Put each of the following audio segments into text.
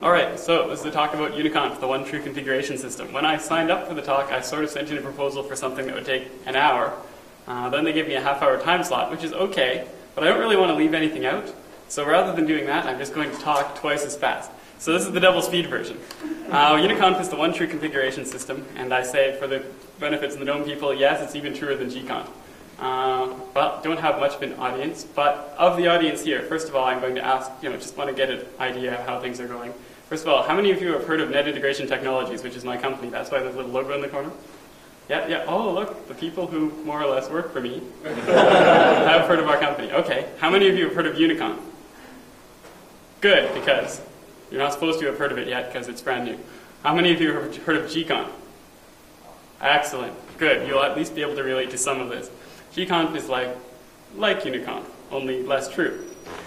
Alright, so this is a talk about Uniconf, the one true configuration system. When I signed up for the talk, I sort of sent in a proposal for something that would take an hour. Then they gave me a half-hour time slot, which is okay, but I don't really want to leave anything out. So rather than doing that, I'm just going to talk twice as fast. So this is the double speed version. Uniconf is the one true configuration system, and I say for the benefits of the known people, yes, it's even truer than gconf. Well, don't have much of an audience, but of the audience here, first of all, I'm going to ask, just want to get an idea of how things are going. First of all, how many of you have heard of Net Integration Technologies, which is my company? That's why there's a little logo in the corner. Yeah. Oh, look, the people who more or less work for me have heard of our company. Okay. How many of you have heard of Uniconf? Good, because you're not supposed to have heard of it yet because it's brand new. How many of you have heard of gconf? Excellent. Good. You'll at least be able to relate to some of this. gconf is like Uniconf, only less true.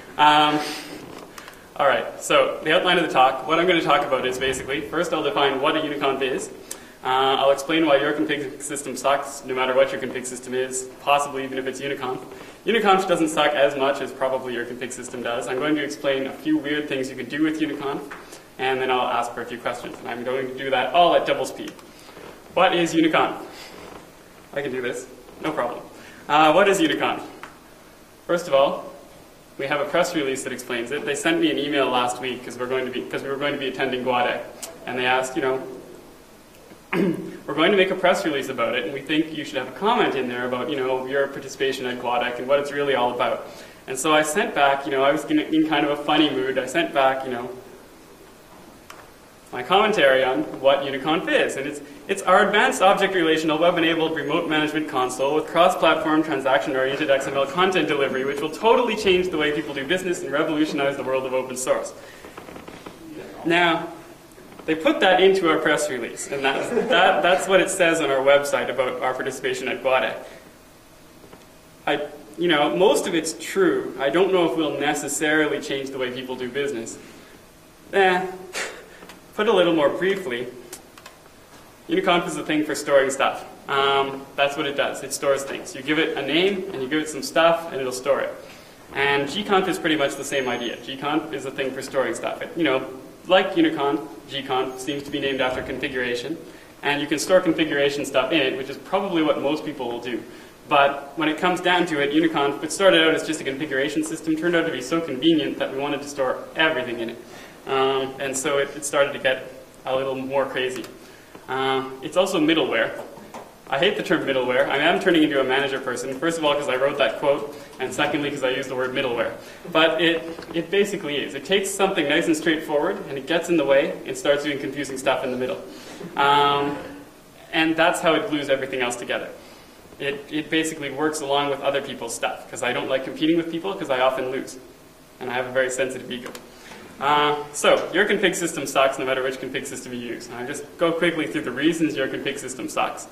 All right, so the outline of the talk, what I'm going to talk about is basically, first I'll define what a Uniconf is. I'll explain why your config system sucks, no matter what your config system is, possibly even if it's Uniconf. Uniconf doesn't suck as much as probably your config system does. I'm going to explain a few weird things you can do with Uniconf, and then I'll ask for a few questions. And I'm going to do that all at double speed. What is Uniconf? I can do this, no problem. What is Uniconf? First of all, we have a press release that explains it. They sent me an email last week because we were going to be attending GUADEC, and they asked, we're going to make a press release about it, and we think you should have a comment in there about, your participation at GUADEC and what it's really all about. And so I sent back, I was in kind of a funny mood. I sent back, my commentary on what Uniconf is, and it's our advanced object relational web-enabled remote management console with cross-platform transaction-oriented XML content delivery, which will totally change the way people do business and revolutionize the world of open source. Now, they put that into our press release, and that's what it says on our website about our participation at GUADEC. Most of it's true. I don't know if we'll necessarily change the way people do business. Put a little more briefly, Uniconf is a thing for storing stuff. That's what it does. It stores things. You give it a name, and you give it some stuff, and it'll store it. And gconf is pretty much the same idea. Gconf is a thing for storing stuff. Like Uniconf, gconf seems to be named after configuration, and you can store configuration stuff in it, which is probably what most people will do. But when it comes down to it, Uniconf, it started out as just a configuration system, turned out to be so convenient that we wanted to store everything in it. And so it started to get a little more crazy. It's also middleware. I hate the term middleware. I am turning into a manager person, first of all because I wrote that quote, and secondly because I used the word middleware. But it basically is. It takes something nice and straightforward, and it gets in the way and starts doing confusing stuff in the middle. And that's how it glues everything else together. It basically works along with other people's stuff, because I don't like competing with people because I often lose. And I have a very sensitive ego. So, your config system sucks no matter which config system you use. And I'll just go quickly through the reasons your config system sucks.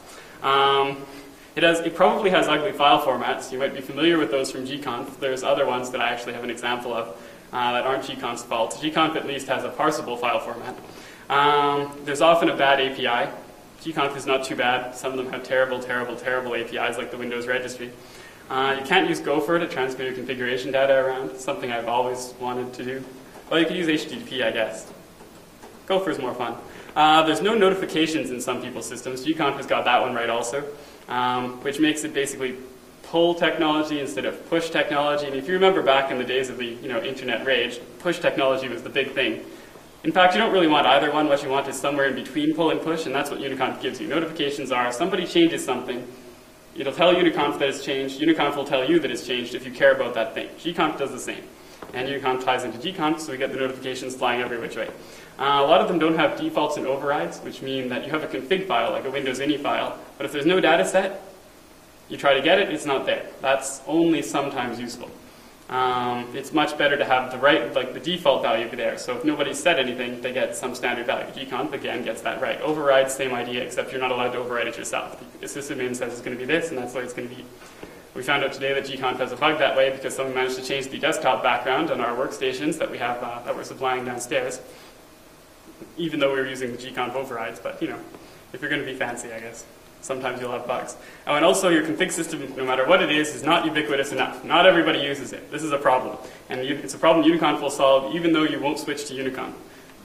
It probably has ugly file formats. You might be familiar with those from gconf. There's other ones that I actually have an example of that aren't gconf's fault. gconf at least has a parsable file format. There's often a bad API. gconf is not too bad. Some of them have terrible APIs like the Windows registry. You can't use Gopher to transfer your configuration data around, something I've always wanted to do. Well, you could use HTTP, I guess. Gopher's more fun. There's no notifications in some people's systems. gconf has got that one right also, which makes it basically pull technology instead of push technology. And if you remember back in the days of the internet rage, push technology was the big thing. In fact, you don't really want either one. What you want is somewhere in between pull and push, and that's what Uniconf gives you. Notifications are, if somebody changes something, it'll tell Uniconf that it's changed. Uniconf will tell you that it's changed if you care about that thing. gconf does the same. And Uniconf ties into gconf, so we get the notifications flying every which way. A lot of them don't have defaults and overrides, which mean that you have a config file, like a Windows ini file, but if there's no data set, you try to get it, it's not there. That's only sometimes useful. It's much better to have the default value be there, so if nobody's said anything, they get some standard value. gconf, again, gets that right. Overrides, same idea, except you're not allowed to override it yourself. The sysadmin says it's going to be this, and that's what it's going to be. We found out today that gconf has a bug that way because someone managed to change the desktop background on our workstations that we have that we're supplying downstairs, even though we were using the gconf overrides. But if you're going to be fancy, I guess, sometimes you'll have bugs. Oh, and also your config system, no matter what it is not ubiquitous enough. Not everybody uses it. This is a problem, and it's a problem Uniconf will solve, even though you won't switch to Uniconf.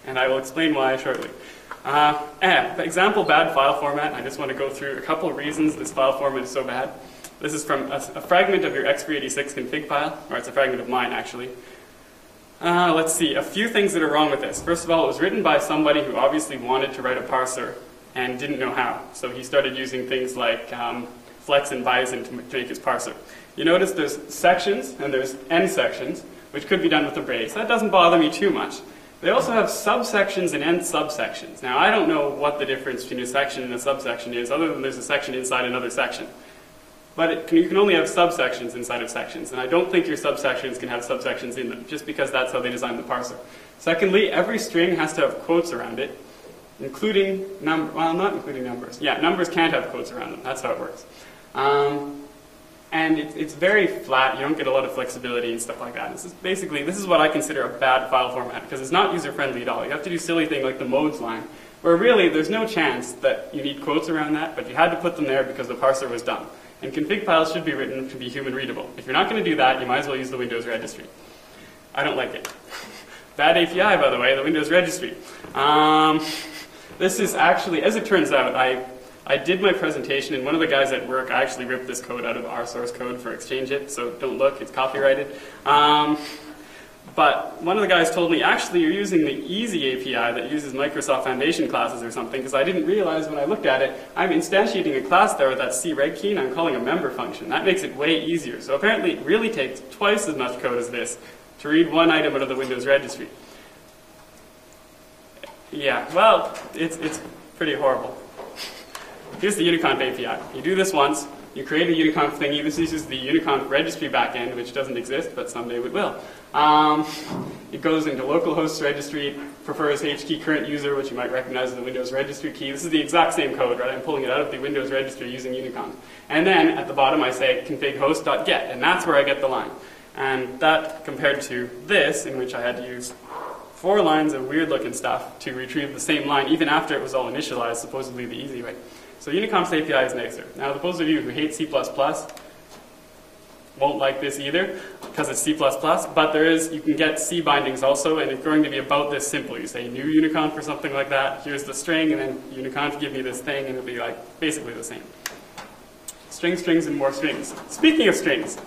and I will explain why shortly. Example bad file format. I just want to go through a couple of reasons this file format is so bad. This is from a fragment of your x386 config file, or it's a fragment of mine actually. Let's see, a few things that are wrong with this. First of all, it was written by somebody who obviously wanted to write a parser and didn't know how. So he started using things like flex and bison to make his parser. You notice there's sections and there's end sections, which could be done with a brace. That doesn't bother me too much. They also have subsections and end subsections. Now, I don't know what the difference between a section and a subsection is, other than there's a section inside another section. But you can only have subsections inside of sections, and I don't think your subsections can have subsections in them, just because that's how they designed the parser. Secondly, every string has to have quotes around it, including not including numbers. Yeah, numbers can't have quotes around them. That's how it works. And it's very flat. You don't get a lot of flexibility and stuff like that. This is what I consider a bad file format, because it's not user-friendly at all. You have to do silly things like the modes line, where really there's no chance that you need quotes around that, but you had to put them there because the parser was dumb. And config files should be written to be human readable. If you're not going to do that, you might as well use the Windows registry. I don't like it. Bad API, by the way, the Windows registry. This is actually, as it turns out, I did my presentation, and one of the guys at work, I actually ripped this code out of our source code for Exchange It, so don't look, it's copyrighted. But one of the guys told me, actually, you're using the Easy API that uses Microsoft Foundation classes or something, because I didn't realize when I looked at it, I'm instantiating a class there with that creg key, and I'm calling a member function. That makes it way easier. So apparently it really takes twice as much code as this to read one item out of the Windows registry. Yeah, well, it's pretty horrible. Here's the Uniconf API. You do this once, you create a Uniconf thingy. This uses the Uniconf registry backend, which doesn't exist, but someday it will. It goes into localhost registry, prefers HKey current user, which you might recognize as the Windows registry key. This is the exact same code, right? I'm pulling it out of the Windows registry using Uniconf. And then at the bottom I say config host.get, and that's where I get the line. And that compared to this, in which I had to use 4 lines of weird looking stuff to retrieve the same line, even after it was all initialized, supposedly the easy way. So Uniconf's API is nicer. Now, those of you who hate C++ won't like this either, because it's C++, but you can get C bindings also, and it's going to be about this simple. You say new Uniconf or something like that, here's the string, and then Uniconf give me this thing, and it'll be like basically the same. Strings, strings, and more strings. Speaking of strings,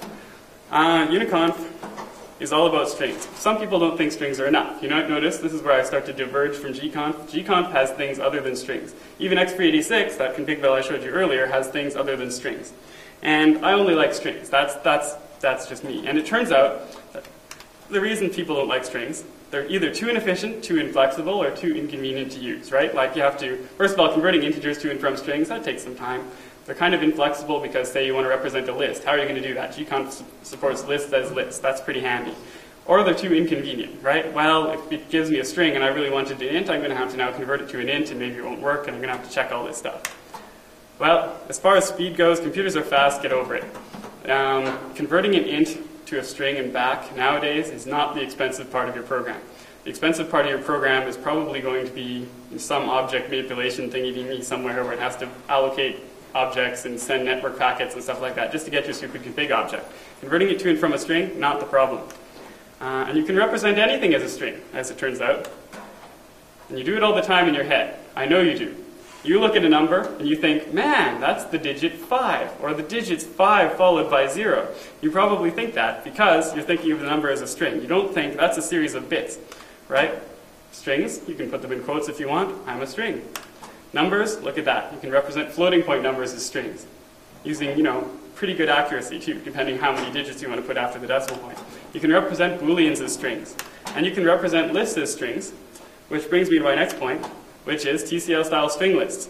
Uniconf is all about strings. Some people don't think strings are enough. You might notice this is where I start to diverge from gconf. Gconf has things other than strings. Even x386, that config file I showed you earlier, has things other than strings. And I only like strings. That's just me. And it turns out that the reason people don't like strings, they're either too inefficient, too inflexible, or too inconvenient to use, right? Like you have to, first of all, converting integers to and from strings, that takes some time. They're kind of inflexible because, say, you want to represent a list. How are you going to do that? Gconf supports lists as lists. That's pretty handy. Or they're too inconvenient, right? Well, if it gives me a string and I really wanted an int, I'm going to have to now convert it to an int, and maybe it won't work, and I'm going to have to check all this stuff. Well, as far as speed goes, computers are fast, get over it. Converting an int to a string and back nowadays is not the expensive part of your program. The expensive part of your program is probably going to be some object manipulation thingy somewhere where it has to allocate objects and send network packets and stuff like that just to get your stupid config object. Converting it to and from a string, not the problem. And you can represent anything as a string, as it turns out. And you do it all the time in your head. I know you do. You look at a number and you think, man, that's the digit 5, or the digit's 5 followed by 0. You probably think that because you're thinking of the number as a string. You don't think that's a series of bits, right? Strings, you can put them in quotes if you want. I'm a string. Numbers, look at that. You can represent floating point numbers as strings using, pretty good accuracy too, depending how many digits you want to put after the decimal point. You can represent booleans as strings. And you can represent lists as strings, which brings me to my next point, which is TCL-style string lists.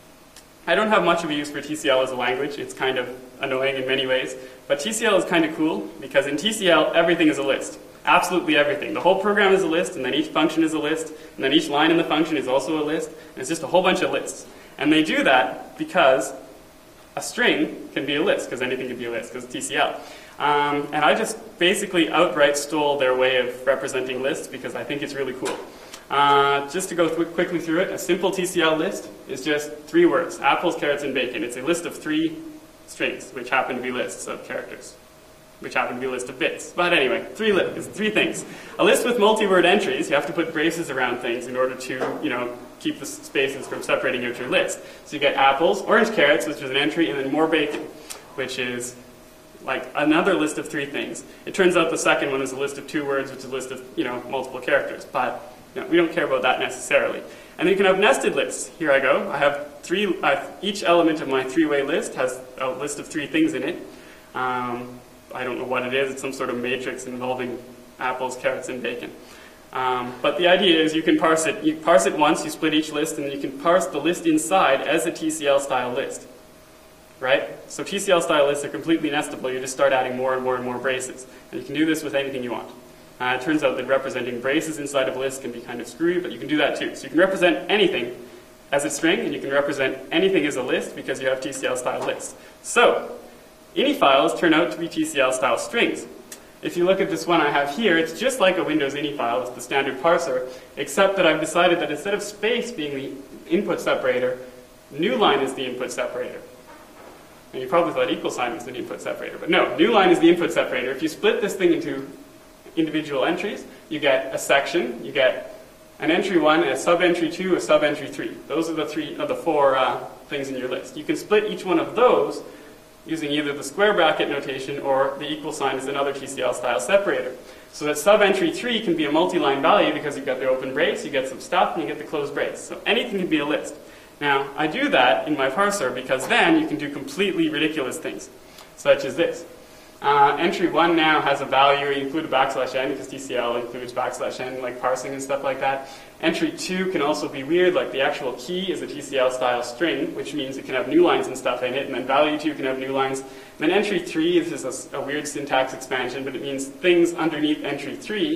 I don't have much of a use for TCL as a language. It's kind of annoying in many ways. But TCL is kind of cool, because in TCL, everything is a list. Absolutely everything. The whole program is a list, and then each function is a list, and then each line in the function is also a list, and it's just a whole bunch of lists. And they do that because a string can be a list, because anything can be a list, because it's TCL. And I just basically outright stole their way of representing lists, because I think it's really cool. Just to go quickly through it, a simple TCL list is just 3 words, apples, carrots, and bacon. It's a list of 3 strings, which happen to be lists of characters. which happen to be a list of bits. But anyway, three things. A list with multi-word entries, you have to put braces around things in order to, keep the spaces from separating out your list. So you get apples, orange carrots, which is an entry, and then more bacon, which is like another list of 3 things. It turns out the second one is a list of 2 words, which is a list of, multiple characters. But we don't care about that necessarily. And then you can have nested lists. Here I go. I have each element of my 3-way list has a list of 3 things in it. I don't know what it is. It's some sort of matrix involving apples, carrots, and bacon. But the idea is you can parse it. You parse it once, you split each list, and then you can parse the list inside as a TCL-style list. Right? So TCL-style lists are completely nestable. You just start adding more and more and more braces. And you can do this with anything you want. It turns out that representing braces inside of a list can be kind of screwy, but you can do that too. So you can represent anything as a string, and you can represent anything as a list because you have TCL-style lists. So ini files turn out to be TCL-style strings. If you look at this one I have here, it's just like a Windows ini file. It's the standard parser, except that I've decided that instead of space being the input separator, new line is the input separator. And you probably thought equal sign was the input separator, but no, new line is the input separator. If you split this thing into individual entries, you get a section, you get an entry 1, a sub-entry 2, a sub-entry 3. Those are the 3 of the 4 things in your list. You can split each one of those using either the square bracket notation or the equal sign is another TCL-style separator. So that sub-entry 3 can be a multi-line value because you've got the open brace, you get some stuff, and you get the closed brace. So anything can be a list. Now, I do that in my parser because then you can do completely ridiculous things, such as this. Entry 1 now has a value, you include a \n because TCL includes \n, like parsing and stuff like that. Entry 2 can also be weird, like the actual key is a TCL-style string, which means it can have new lines and stuff in it, and then value 2 can have new lines. And then entry 3 is a weird syntax expansion, but it means things underneath entry 3,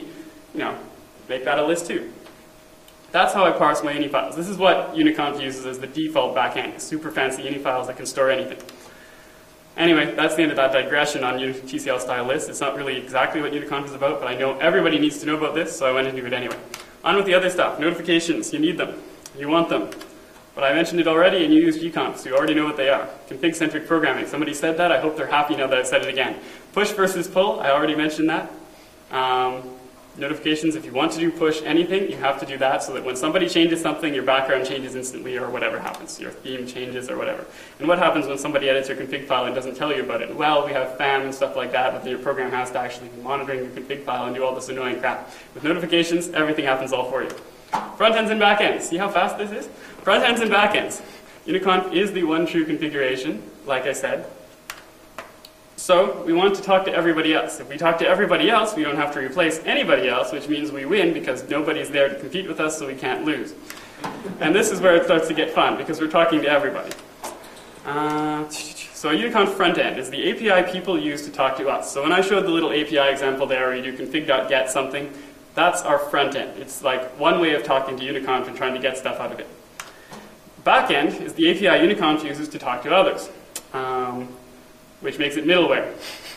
make that a list too. That's how I parse my ini files. This is what Uniconf uses as the default backend, super fancy ini files that can store anything. Anyway, that's the end of that digression on TCL-style lists. It's not really exactly what Uniconf is about, but I know everybody needs to know about this, so I went into it anyway. On with the other stuff. Notifications. You need them. You want them. But I mentioned it already, and you use gconf, so you already know what they are. Config-centric programming. Somebody said that. I hope they're happy now that I've said it again. Push versus pull. I already mentioned that. Notifications, if you want to do push anything, you have to do that so that when somebody changes something, your background changes instantly or whatever happens. Your theme changes or whatever. And what happens when somebody edits your config file and doesn't tell you about it? Well, we have FAM and stuff like that, but your program has to actually be monitoring your config file and do all this annoying crap. With notifications, everything happens all for you. Front ends and back ends. See how fast this is? Front ends and back ends. Uniconf is the one true configuration, like I said. So we want to talk to everybody else. If we talk to everybody else, we don't have to replace anybody else, which means we win because nobody's there to compete with us, so we can't lose. And this is where it starts to get fun, because we're talking to everybody. So a Uniconf front end is the API people use to talk to us. So when I showed the little API example there where you do config.get something, that's our front end. It's like one way of talking to Uniconf and trying to get stuff out of it. Back end is the API Uniconf uses to talk to others. Which makes it middleware.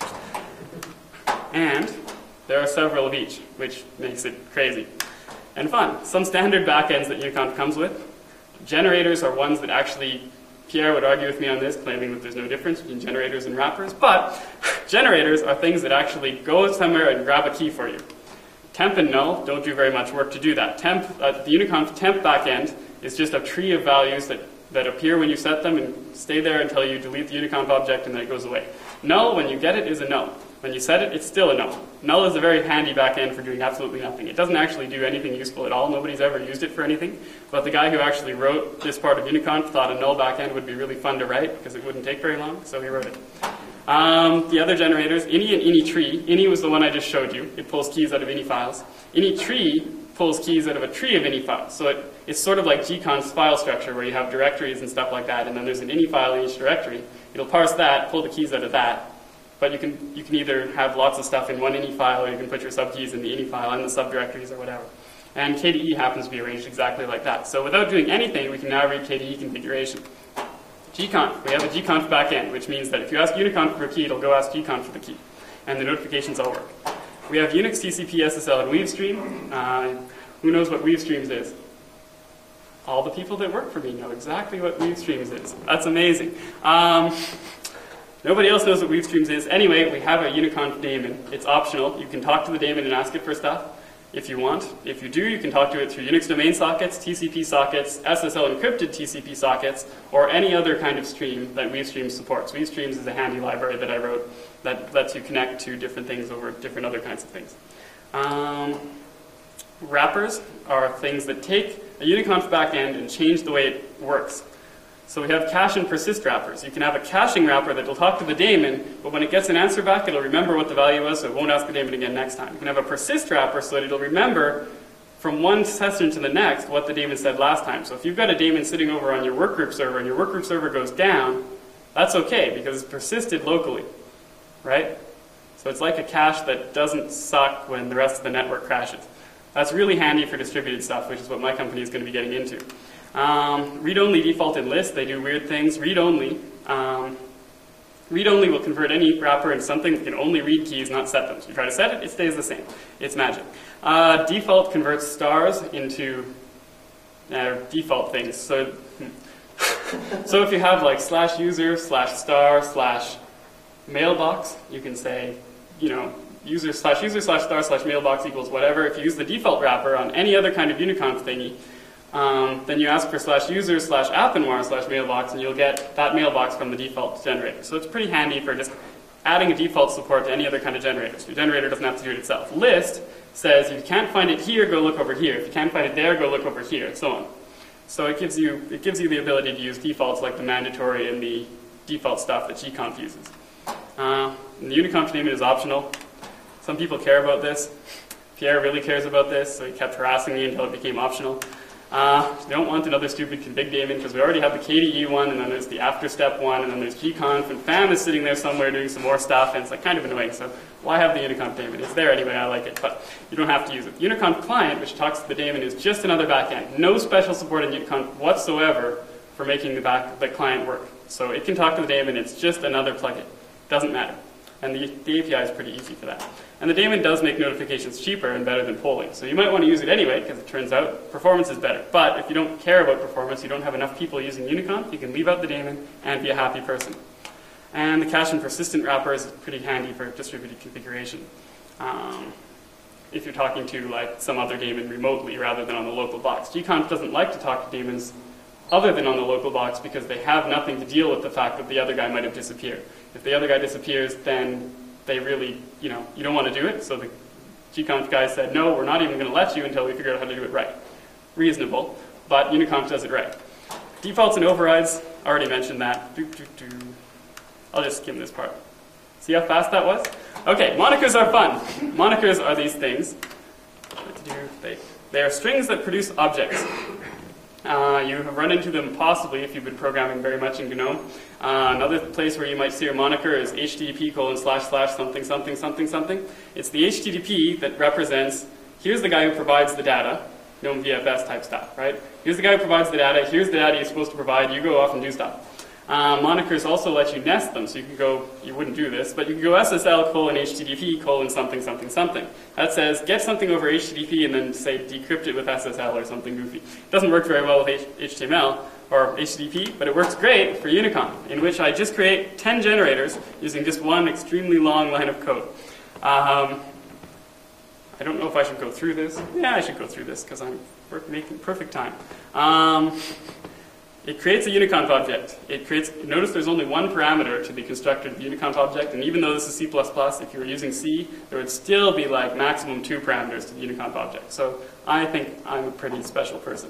And there are several of each, which makes it crazy and fun. Some standard backends that Uniconf comes with. Generators are ones that actually, Pierre would argue with me on this, claiming that there's no difference between generators and wrappers, but generators are things that actually go somewhere and grab a key for you. Temp and null don't do very much work to do that. The Uniconf temp backend is just a tree of values that appear when you set them and stay there until you delete the Uniconf object and then it goes away. Null, when you get it, is a null. When you set it, it's still a null. Null is a very handy backend for doing absolutely nothing. It doesn't actually do anything useful at all. Nobody's ever used it for anything. But the guy who actually wrote this part of Uniconf thought a null backend would be really fun to write because it wouldn't take very long, so he wrote it. The other generators, ini and ini tree. Ini was the one I just showed you. It pulls keys out of ini files. Ini tree pulls keys out of a tree of ini files. So it's sort of like gconf's file structure where you have directories and stuff like that, and then there's an ini file in each directory. It'll parse that, pull the keys out of that. But you can either have lots of stuff in one ini file, or you can put your subkeys in the ini file and the subdirectories or whatever. And KDE happens to be arranged exactly like that. So without doing anything, we can now read KDE configuration. Gconf, we have a gconf backend, which means that if you ask Uniconf for a key, it'll go ask gconf for the key. And the notifications all work. We have Unix, TCP, SSL, and WeaveStream. Who knows what WeaveStreams is? All the people that work for me know exactly what WeaveStreams is. That's amazing. Nobody else knows what WeaveStreams is. Anyway, we have a Uniconf daemon. It's optional. You can talk to the daemon and ask it for stuff if you want. If you do, you can talk to it through Unix domain sockets, TCP sockets, SSL encrypted TCP sockets, or any other kind of stream that WeaveStreams supports. WeaveStreams is a handy library that I wrote that lets you connect to different things over different other kinds of things. Wrappers are things that take a Uniconf backend and change the way it works. So we have cache and persist wrappers. You can have a caching wrapper that will talk to the daemon, but when it gets an answer back, it'll remember what the value was, so it won't ask the daemon again next time. You can have a persist wrapper so that it'll remember from one session to the next what the daemon said last time. So if you've got a daemon sitting over on your workgroup server and your workgroup server goes down, that's okay because it's persisted locally, right? So it's like a cache that doesn't suck when the rest of the network crashes. That's really handy for distributed stuff, which is what my company is going to be getting into. Read-only defaulted list, they do weird things. Read-only will convert any wrapper into something that can only read keys, not set them. So you try to set it, it stays the same. It's magic. Default converts stars into default things. So, so if you have like /user/star/mailbox, you can say, you know, user/star/mailbox equals whatever. If you use the default wrapper on any other kind of Uniconf thingy, then you ask for /user/appenoir/mailbox and you'll get that mailbox from the default generator. So it's pretty handy for just adding a default support to any other kind of generator. So your generator doesn't have to do it itself. List says if you can't find it here, go look over here. If you can't find it there, go look over here, and so on. So it gives you the ability to use defaults like the mandatory and the default stuff that gconf uses. And the Uniconf daemon is optional. Some people care about this. Pierre really cares about this, so he kept harassing me until it became optional. We don't want another stupid config daemon because we already have the KDE one, and then there's the after step one, and then there's gconf, and FAM is sitting there somewhere doing some more stuff, and it's like kind of annoying. So why have the Uniconf daemon? It's there anyway, I like it, but you don't have to use it. Uniconf client, which talks to the daemon, is just another backend. No special support in Uniconf whatsoever for making the client work. So it can talk to the daemon, it's just another plugin. Doesn't matter. And the API is pretty easy for that. And the daemon does make notifications cheaper and better than polling. So you might want to use it anyway, because it turns out performance is better. But if you don't care about performance, you don't have enough people using Uniconf, you can leave out the daemon and be a happy person. And the cache and persistent wrapper is pretty handy for distributed configuration. If you're talking to like some other daemon remotely rather than on the local box. gconf doesn't like to talk to daemons other than on the local box because they have nothing to deal with the fact that the other guy might have disappeared. If the other guy disappears, then they really, you don't want to do it. So the gconf guy said, no, we're not even going to let you until we figure out how to do it right. Reasonable, but Uniconf does it right. Defaults and overrides, already mentioned that. I'll just skim this part. See how fast that was? Okay, monikers are fun. Monikers are these things. They are strings that produce objects. You have run into them possibly if you've been programming very much in GNOME. Another place where you might see your moniker is http://something. It's the HTTP that represents, here's the guy who provides the data, GNOME VFS type stuff, right? Here's the guy who provides the data, here's the data you're supposed to provide, you go off and do stuff. Monikers also let you nest them, so you can go, you wouldn't do this, but you can go SSL:/HTTP:/something. That says, get something over HTTP and then say decrypt it with SSL or something goofy. It doesn't work very well with HTML or HTTP, but it works great for Uniconf, in which I just create 10 generators using just one extremely long line of code. I don't know if I should go through this. Yeah, I should go through this because I'm making perfect time. It creates a Uniconf object. Notice there's only one parameter to the constructor of the Uniconf object, and even though this is C++, if you were using C, there would still be like maximum 2 parameters to the Uniconf object. So I think I'm a pretty special person.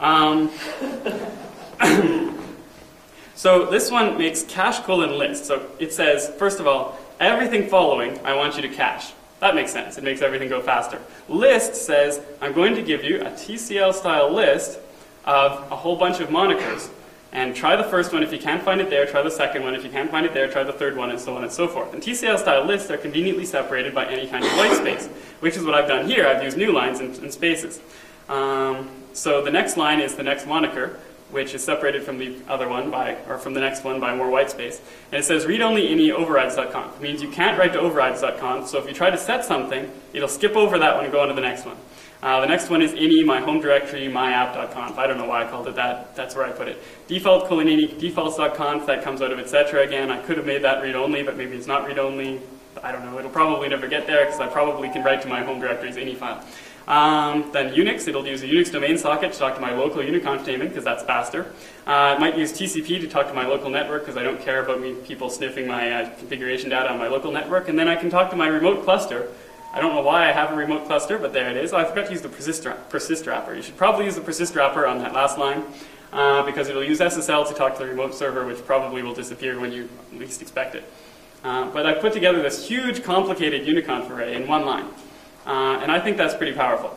So this one makes cache::list. So it says, first of all, everything following, I want you to cache. That makes sense. It makes everything go faster. List says, I'm going to give you a TCL-style list of a whole bunch of monikers. And try the first one. If you can't find it there, try the second one. If you can't find it there, try the third one, and so on and so forth. And TCL-style lists are conveniently separated by any kind of white space, which is what I've done here. I've used new lines and spaces. So the next line is the next moniker, which is separated from the other one from the next one by more white space. And it says read-only ini overrides.conf. It means you can't write to overrides.conf, so if you try to set something, it'll skip over that one and go on to the next one. The next one is ini, my home directory, myapp.conf. I don't know why I called it that. That's where I put it. Default :ini, defaults.conf, that comes out of etc. again. I could have made that read-only, but maybe it's not read-only. I don't know. It'll probably never get there because I probably can write to my home directory's ini file. Then Unix, it'll use a Unix domain socket to talk to my local Uniconf daemon because that's faster. It might use TCP to talk to my local network because I don't care about people sniffing my configuration data on my local network. And then I can talk to my remote cluster. I don't know why I have a remote cluster, but there it is. Oh, I forgot to use the persist wrapper. You should probably use the persist wrapper on that last line because it'll use SSL to talk to the remote server, which probably will disappear when you least expect it. But I put together this huge, complicated Uniconf array in one line. And I think that's pretty powerful.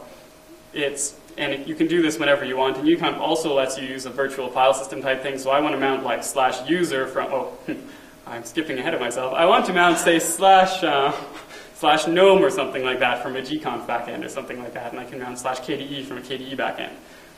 And you can do this whenever you want. And Uniconf also lets you use a virtual file system type thing. So I want to mount like /user from, I'm skipping ahead of myself. I want to mount, say, /gnome or something like that from a gconf backend or something like that. And I can mount /kde from a KDE backend.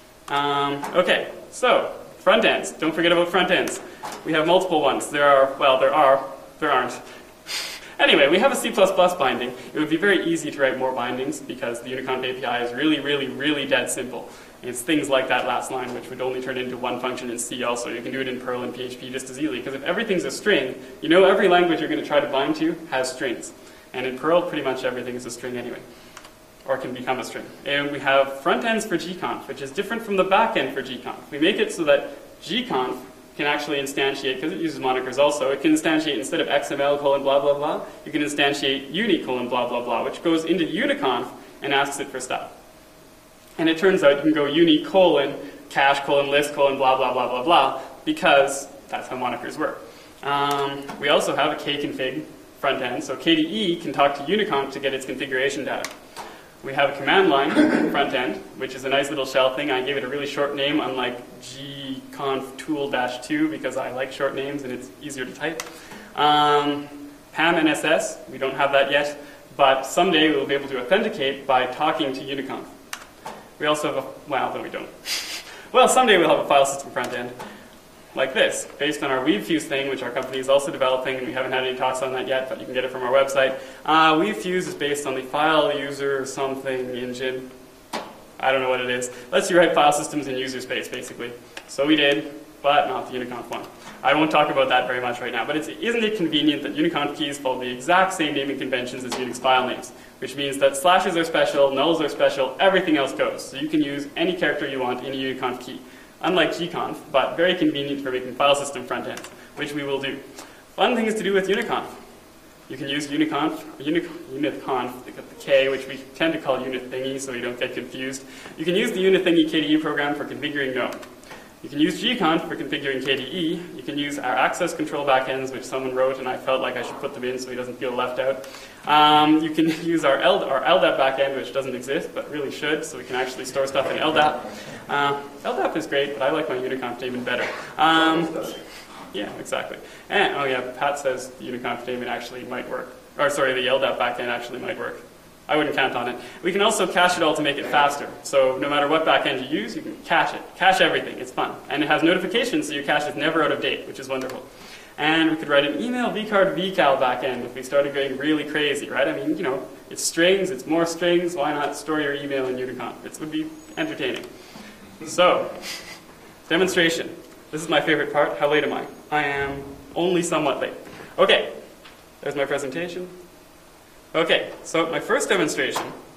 Okay, so front ends. Don't forget about front ends. We have multiple ones. There aren't. Anyway, we have a C++ binding. It would be very easy to write more bindings because the Uniconf API is really, really, really dead simple. And it's things like that last line, which would only turn into one function in C also. You can do it in Perl and PHP just as easily. Because if everything's a string, you know every language you're going to try to bind to has strings. And in Perl, pretty much everything is a string anyway, or can become a string. And we have front ends for gconf, which is different from the back end for gconf. We make it so that gconf can actually instantiate, because it uses monikers also, it can instantiate instead of XML : blah, blah, blah, you can instantiate uni : blah, blah, blah, which goes into Uniconf and asks it for stuff. And it turns out you can go uni : cache : list : blah, blah, blah, blah, blah, because that's how monikers work. We also have a kconfig front end, so KDE can talk to Uniconf to get its configuration data. We have a command line front end, which is a nice little shell thing. I gave it a really short name, unlike gconftool-2, because I like short names and it's easier to type. PAM NSS, we don't have that yet, but someday we'll be able to authenticate by talking to Uniconf. We also have no we don't. Well, someday we'll have a file system front end like this, based on our WeaveFuse thing, which our company is also developing, and we haven't had any talks on that yet, but you can get it from our website. WeaveFuse is based on the file user something engine. I don't know what it is. Lets you write file systems in user space, basically. So we did, but not the Uniconf one. I won't talk about that very much right now, but isn't it convenient that Uniconf keys follow the exact same naming conventions as Unix file names, which means that slashes are special, nulls are special, everything else goes. So you can use any character you want in a Uniconf key. Unlike gconf, but very convenient for making file system front ends, which we will do. Fun things to do with Uniconf. You can use unitconf, the K, which we tend to call unit thingy so you don't get confused. You can use the unit thingy KDE program for configuring GNOME. You can use gconf for configuring KDE. You can use our access control backends, which someone wrote, and I felt like I should put them in so he doesn't feel left out. You can use our LDAP backend, which doesn't exist, but really should, so we can actually store stuff in LDAP. LDAP is great, but I like my Uniconf daemon better. Yeah, exactly. And, oh yeah, Pat says the Uniconf daemon actually might work. Or sorry, the LDAP backend actually might work. I wouldn't count on it. We can also cache it all to make it faster. So no matter what backend you use, you can cache it. Cache everything. It's fun. And it has notifications, so your cache is never out of date, which is wonderful. And we could write an email vcard vcal backend if we started going really crazy, right? I mean, you know, it's strings, it's more strings. Why not store your email in Uniconf? It would be entertaining. So, demonstration. This is my favorite part. How late am I? I am only somewhat late. Okay, there's my presentation. Okay, so my first demonstration,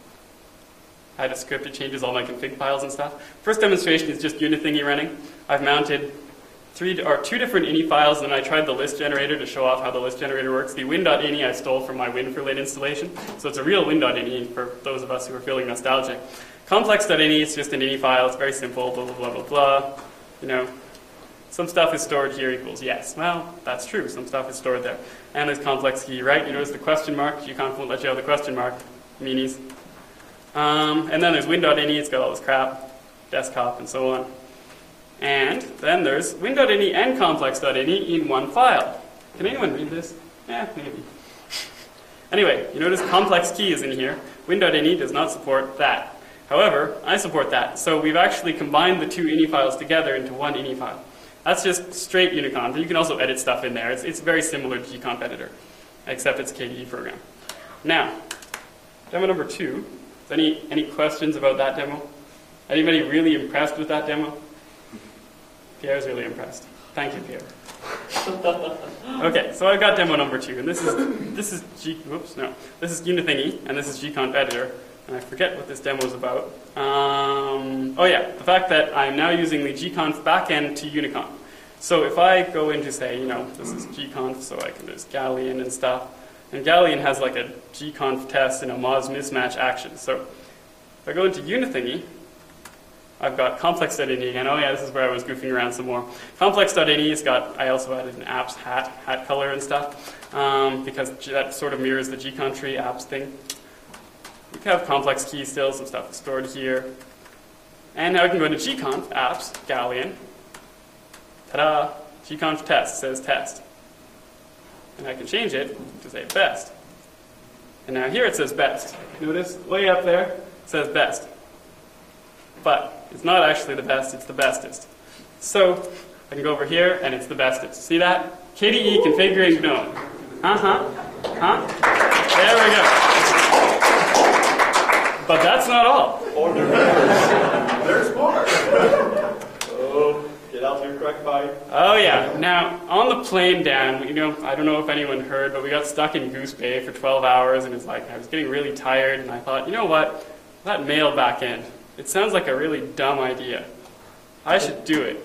I had a script that changes all my config files and stuff. First demonstration is just unit thingy running. I've mounted two different ini files, and I tried the list generator to show off how the list generator works. The win.ini I stole from my Win4Lit installation, so it's a real win.ini for those of us who are feeling nostalgic. Complex.ini, it's just an ini file, it's very simple, blah, blah, blah, blah, blah. You know, some stuff is stored here equals yes. Well, that's true, some stuff is stored there. And there's complex key, right? You notice the question mark, gconf won't let you have the question mark, meanies. And then there's win.ini, it's got all this crap, desktop, and so on. And then there's win.ini and complex.ini in one file. Can anyone read this? Yeah, maybe. Anyway, you notice complex key is in here. Win.ini does not support that. However, I support that. So we've actually combined the two ini files together into one ini file. That's just straight Uniconf. You can also edit stuff in there. It's very similar to gconf editor, except it's a KDE program. Now, demo number 2 Any questions about that demo? Anybody really impressed with that demo? Pierre's really impressed. Thank you, Pierre. Okay, so I've got demo number 2, and this is Unithingy, and this is gconf editor, and I forget what this demo is about. Oh yeah, the fact that I'm now using the gconf backend to Uniconf. So if I go into, say, this is gconf, so there's Galleon and stuff, and Galleon has like a gconf test and a Moz mismatch action. So if I go into Unithingy, I've got complex.ini again. Oh yeah, this is where I was goofing around some more. Complex.ini has got, I also added an apps hat color and stuff, because that sort of mirrors the gconf tree apps thing. We have complex keys still, some stuff is stored here. And now I can go to gconf, apps, Galleon. Ta-da! Gconf test says test. And I can change it to say best. And now here it says best. Notice, way up there, it says best. But it's not actually the best, it's the bestest. So I can go over here, and it's the bestest. See that? KDE configuring GNOME. There we go. But that's not all. Or there's more. Oh, get out there, correct body. Oh yeah. Now, on the plane down, I don't know if anyone heard, but we got stuck in Goose Bay for 12 hours, and it's like, I was getting really tired, and I thought, you know what? That mail backend, it sounds like a really dumb idea. I should do it.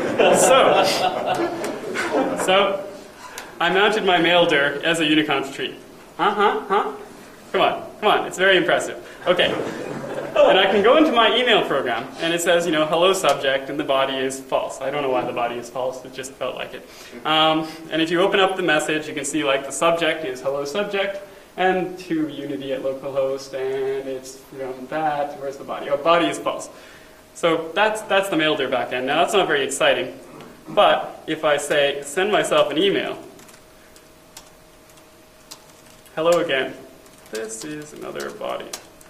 So I mounted my maildir as a Uniconf tree. Come on, it's very impressive. Okay, and I can go into my email program, and it says, hello subject, and the body is false. I don't know why the body is false, it just felt like it. And if you open up the message, you can see like the subject is hello subject, and to Unity at localhost, and it's where's the body? Oh, body is false. So that's the maildir backend. Now that's not very exciting, but if I say send myself an email, hello again, this is another body.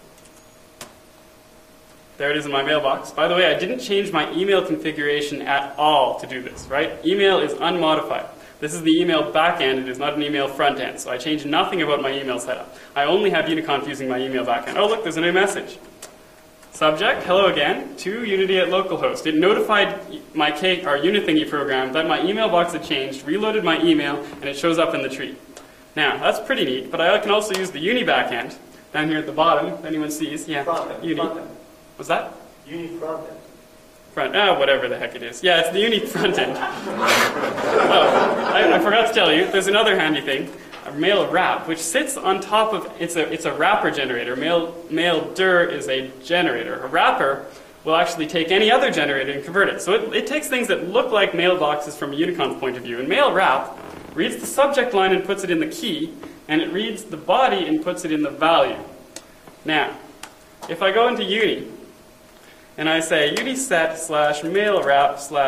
There it is in my mailbox. By the way, I didn't change my email configuration at all to do this, right? Email is unmodified. This is the email backend, it is not an email front end, so I changed nothing about my email setup. I only have Uniconf using my email backend. Oh look, there's a new message. Subject, hello again, to Unity at localhost. It notified my Unithingy program that my email box had changed, reloaded my email, and it shows up in the tree. Now, that's pretty neat, but I can also use the Uni backend down here at the bottom, if anyone sees. Yeah, Uni. What's that? Uni frontend. Whatever the heck it is. Yeah, it's the Uni frontend. I forgot to tell you, there's another handy thing, a mail wrap, which sits on top of, it's a wrapper generator. Maildir is a generator. A wrapper will actually take any other generator and convert it. So it takes things that look like mailboxes from a Uniconf point of view, and mail wrap reads the subject line and puts it in the key, and it reads the body and puts it in the value. Now, if I go into Uni, and I say uniset / mail wrap /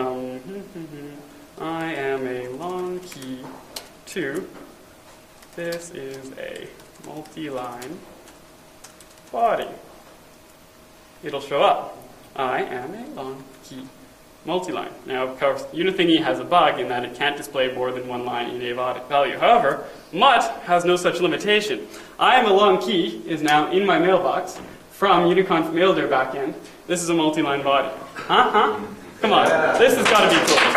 I am a long key to, this is a multi-line body. It'll show up. I am a long key multi-line. Now, of course, Unithingy has a bug in that it can't display more than one line in a value. However, Mutt has no such limitation. I am a long key is now in my mailbox from Uniconf maildir backend. This is a multi-line body. Come on, this has got to be cool.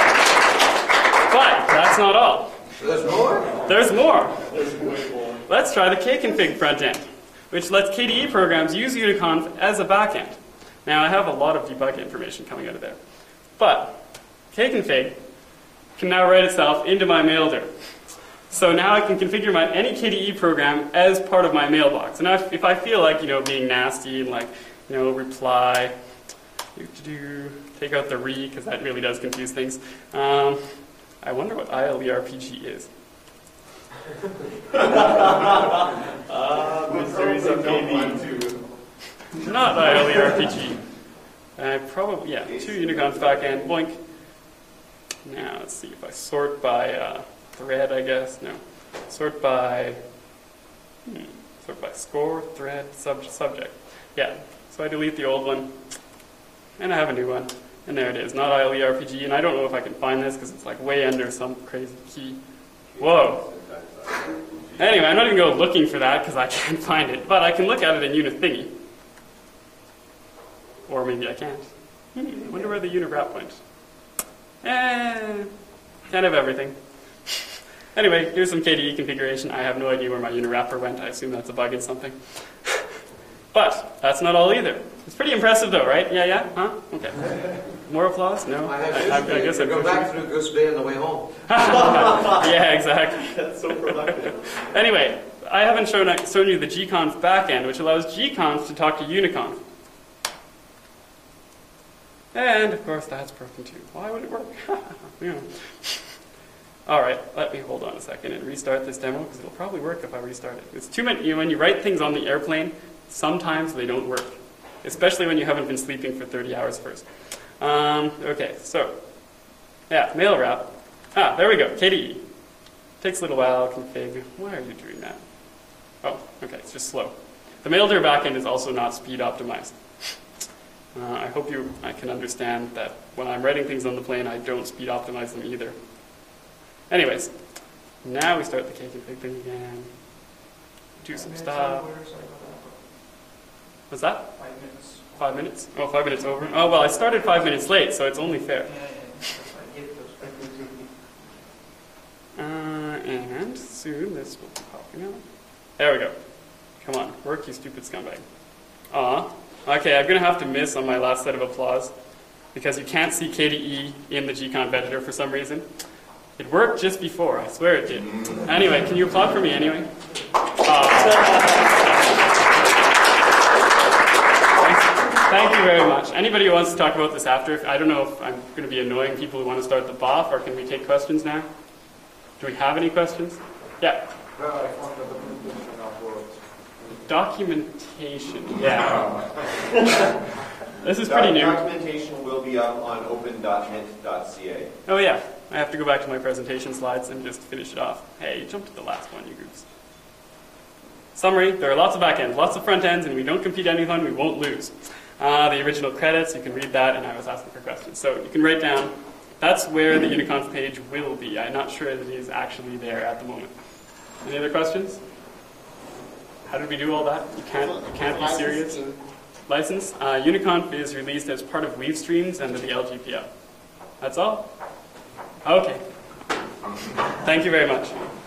But that's not all. There's more? There's more. There's way more. Let's try the kconfig front end, which lets KDE programs use Uniconf as a backend. Now, I have a lot of debug information coming out of there. But kconfig can now write itself into my maildir. So now I can configure any KDE program as part of my mailbox. And now if I feel like, being nasty and reply, take out the re, because that really does confuse things. I wonder what ILERPG is. Series of KDE. Not ILERPG. Probably, yeah, to Uniconf backend, boink. Now, let's see if I sort by thread, I guess. No. Sort by score, thread, subject. Yeah. So I delete the old one, and I have a new one. And there it is, not ILERPG. And I don't know if I can find this because it's like way under some crazy key. Whoa. Anyway, I'm not even going to go looking for that because I can't find it, but I can look at it in unithingy. Or maybe I can't. I wonder where the unit wrap went. Can't have everything. Anyway, here's some KDE configuration. I have no idea where my unit wrapper went. I assume that's a bug in something. But that's not all either. It's pretty impressive though, right? Yeah? Huh? Okay. More applause? No? I guess I'd go back through Goose Bay on the way home. Yeah, exactly. That's so productive. Anyway, I haven't shown you the gconf backend, which allows gconf to talk to uniconf. And of course that's broken too. Why would it work? Yeah. Alright, let me hold on a second and restart this demo because it'll probably work if I restart it. It's too many, when you write things on the airplane, sometimes they don't work. Especially when you haven't been sleeping for 30 hours first. Okay, so, yeah, mail wrap. There we go, KDE. Takes a little while, config. Why are you doing that? Oh, okay, it's just slow. The MailDir backend is also not speed optimized. I hope I can understand that when I'm writing things on the plane, I don't speed optimize them either. Anyways, now we start the kconfig thing again. Do some stuff. What's that? 5 minutes. 5 minutes? Oh, 5 minutes over. Oh, well, I started 5 minutes late, so it's only fair. And soon this will be popping out. There we go. Come on, work, you stupid scumbag. Okay, I'm going to have to miss on my last set of applause because you can't see KDE in the gconf editor for some reason. It worked just before, I swear it did. Anyway, can you applaud for me anyway? Thank you very much. Anybody who wants to talk about this after, I don't know if I'm going to be annoying people who want to start the BOF, or can we take questions now? Do we have any questions? Yeah. Well, I found that the presentation not worked. Documentation. Yeah. This is pretty new. Documentation will be up on open.mint.ca. Oh yeah. I have to go back to my presentation slides and just finish it off. Hey, jump to the last one, you groups. Summary, there are lots of backends, lots of front ends, and we don't compete anyone, we won't lose. The original credits, you can read that, and I was asking for questions. So you can write down, that's where the uniconf page will be. I'm not sure that it is actually there at the moment. Any other questions? How did we do all that? You can't be serious. License? Uniconf is released as part of Weavestreams and the LGPL. That's all? Okay. Thank you very much.